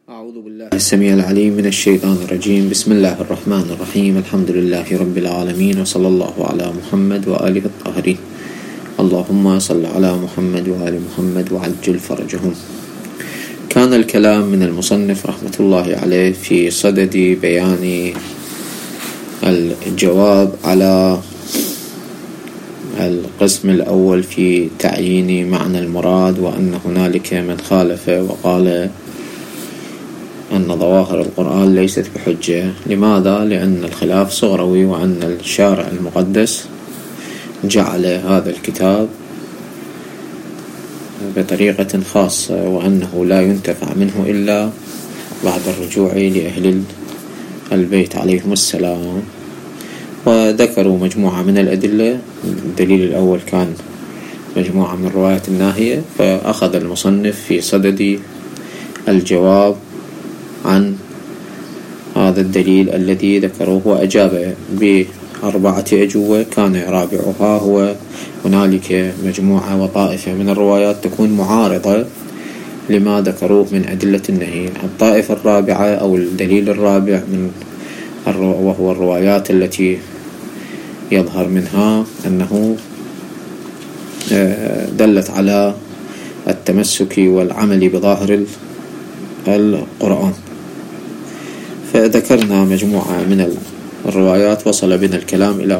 أعوذ بالله السميع العليم من الشيطان الرجيم. بسم الله الرحمن الرحيم. الحمد لله رب العالمين، وصلى الله على محمد وآله الطاهرين. اللهم صل على محمد وآل محمد وعجل فرجهم. كان الكلام من المصنف رحمة الله عليه في صدد بيان الجواب على القسم الأول في تعيين معنى المراد، وأن هنالك من خالف وقال أن ظواهر القرآن ليست بحجة. لماذا؟ لأن الخلاف صغروي، وأن الشارع المقدس جعل هذا الكتاب بطريقة خاصة، وأنه لا ينتفع منه إلا بعد الرجوع لأهل البيت عليهم السلام. وذكروا مجموعة من الأدلة. الدليل الأول كان مجموعة من روايات الناهية، فأخذ المصنف في صدد الجواب عن هذا الدليل الذي ذكروه، وأجاب ب4 أجوبة كان رابعها هو هنالك مجموعة وطائفة من الروايات تكون معارضة لما ذكروه من أدلة النهي. الطائفة الرابعة أو الدليل الرابع وهو الروايات التي يظهر منها أنه دلت على التمسك والعمل بظاهر القرآن. فذكرنا مجموعة من الروايات. وصل بنا الكلام إلى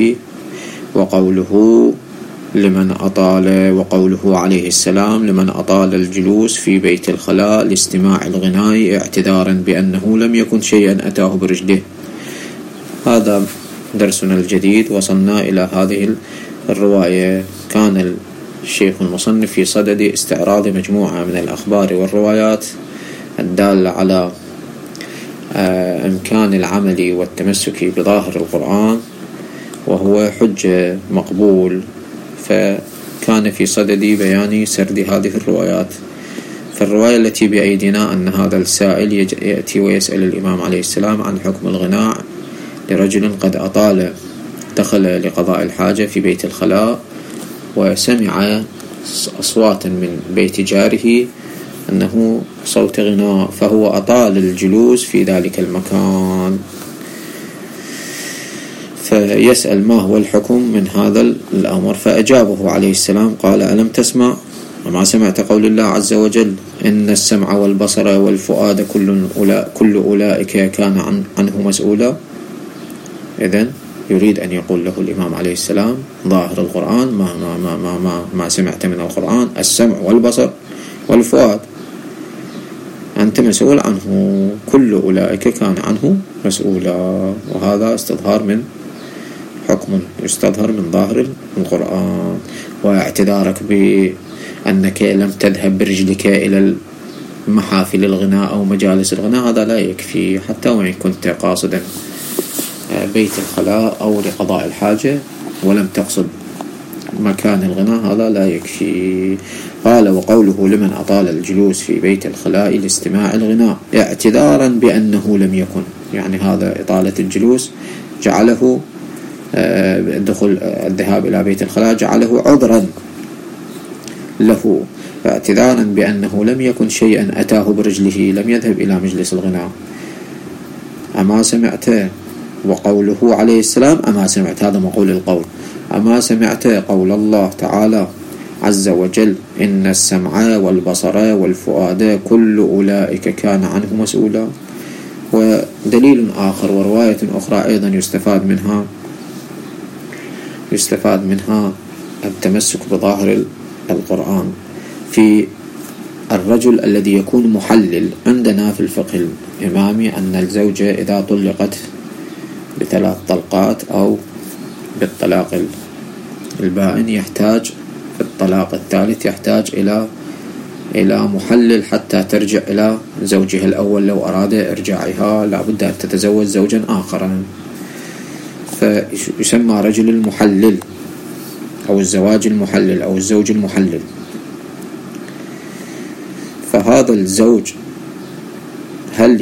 وقوله لمن أطال، وقوله عليه السلام لمن أطال الجلوس في بيت الخلاء لاستماع الغناء اعتذارا بأنه لم يكن شيئا أتاه برجله. هذا درسنا الجديد. وصلنا إلى هذه الرواية. كان الشيخ المصنف في صدد استعراض مجموعة من الأخبار والروايات الدالة على إمكان العمل والتمسك بظاهر القرآن، وهو حجة مقبول. فكان في صدد بيان سرد هذه الروايات. فالرواية التي بأيدينا أن هذا السائل يأتي ويسأل الإمام عليه السلام عن حكم الغناء لرجل قد أطال، دخل لقضاء الحاجة في بيت الخلاء وسمع أصواتا من بيت جاره أنه صوت غناء، فهو أطال الجلوس في ذلك المكان. فيسأل ما هو الحكم من هذا الأمر؟ فأجابه عليه السلام قال: ألم تسمع وما سمعت قول الله عز وجل إن السمع والبصر والفؤاد كل أولئك كان عنه مسؤولا. إذن يريد أن يقول له الإمام عليه السلام ظاهر القرآن ما سمعت من القرآن السمع والبصر والفؤاد أنت مسؤول عنه، كل أولئك كان عنه مسؤولا. وهذا استظهار من حكم يستظهر من ظاهر القرآن. واعتذارك بأنك لم تذهب برجلك إلى محافل الغناء أو مجالس الغناء هذا لا يكفي، حتى وإن كنت قاصدا بيت الخلاء أو لقضاء الحاجة ولم تقصد مكان الغناء هذا لا يكفي. قال: وقوله لمن أطال الجلوس في بيت الخلاء لاستماع الغناء اعتذارا بأنه لم يكن، يعني هذا إطالة الجلوس جعله الذهاب إلى بيت الخلاء جعله عذرا له، اعتذارا بأنه لم يكن شيئا أتاه برجله، لم يذهب إلى مجلس الغناء. أما سمعت، وقوله عليه السلام أما سمعت، هذا مقول القول، أما سمعت قول الله تعالى عز وجل إن السمع والبصر والفؤاد كل أولئك كان عنه مسؤولا. ودليل آخر ورواية أخرى أيضا يستفاد منها التمسك بظاهر القرآن في الرجل الذي يكون محلل. عندنا في الفقه الإمامي أن الزوجة إذا طلقت ب3 طلقات أو بالطلاق البائن يحتاج في الطلاق الثالث يحتاج إلى محلل حتى ترجع إلى زوجها الأول. لو أراد إرجاعها لابد أن تتزوج زوجا آخرا، فيسمى رجل المحلل أو الزواج المحلل أو الزوج المحلل. فهذا الزوج هل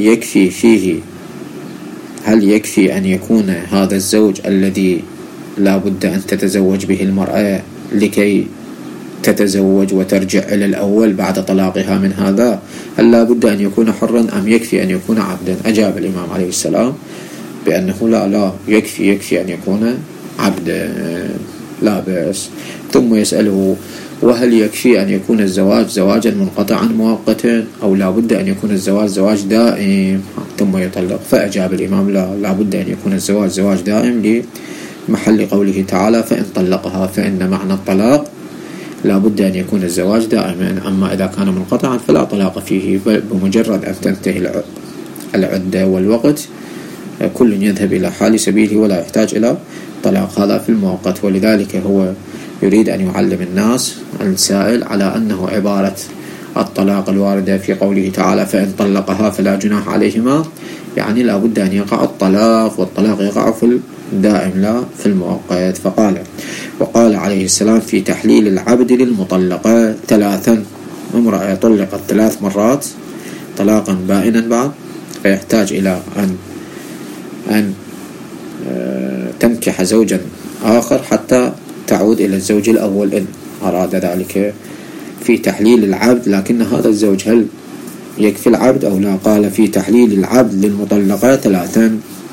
يكفي أن يكون هذا الزوج الذي لا بد أن تتزوج به المرأة لكي تتزوج وترجع إلى الأول بعد طلاقها من هذا؟ هل لا بد أن يكون حرا أم يكفي أن يكون عبدا؟ أجاب الإمام عليه السلام بأنه لا يكفي أن يكون عبدا لا بأس. ثم يسأله: وهل يكفي أن يكون الزواج زواجا منقطعا مؤقتا أو لا بد أن يكون الزواج زواج دائم ثم يطلق؟ فأجاب الإمام: لا بد أن يكون الزواج زواج دائم لمحل قوله تعالى: فإن طلقها فإن معنى الطلاق لا بد أن يكون الزواج دائما. أما إذا كان منقطعا فلا طلاق فيه، بل بمجرد أن تنتهي العدة والوقت كل يذهب إلى حال سبيله ولا يحتاج إلى طلاق. هذا في المؤقت. ولذلك هو يريد أن يعلم الناس السائل على أنه عبارة الطلاق الواردة في قوله تعالى: فإن طلقها فلا جناح عليهما، يعني لا بد أن يقع الطلاق، والطلاق يقع في الدائم لا في المؤقت. وقال عليه السلام في تحليل العبد للمطلقة 3: امرأة طلقت 3 مرات طلاقا بائنا بعد، فيحتاج إلى أن تنكح زوجا آخر حتى تعود إلى الزوج الأول إن أراد ذلك في تحليل العبد. لكن هذا الزوج هل يكفي العبد أو لا؟ قال في تحليل العبد للمطلقة 3: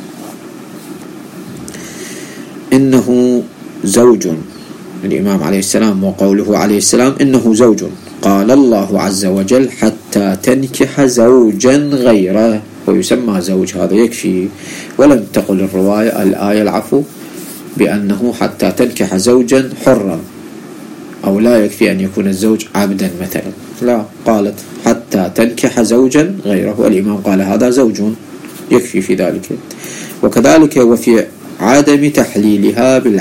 إنه زوج الإمام عليه السلام، وقوله عليه السلام إنه زوج، قال الله عز وجل: حتى تنكح زوجا غيره، ويسمى زوج، هذا يكفي. ولم تقل الآية العفو بأنه حتى تنكح زوجا حرا، أو لا يكفي أن يكون الزوج عبدا مثلا، لا، قالت حتى تنكح زوجا غيره، والإمام قال هذا زوج يكفي في ذلك. وكذلك وفي عدم تحليلها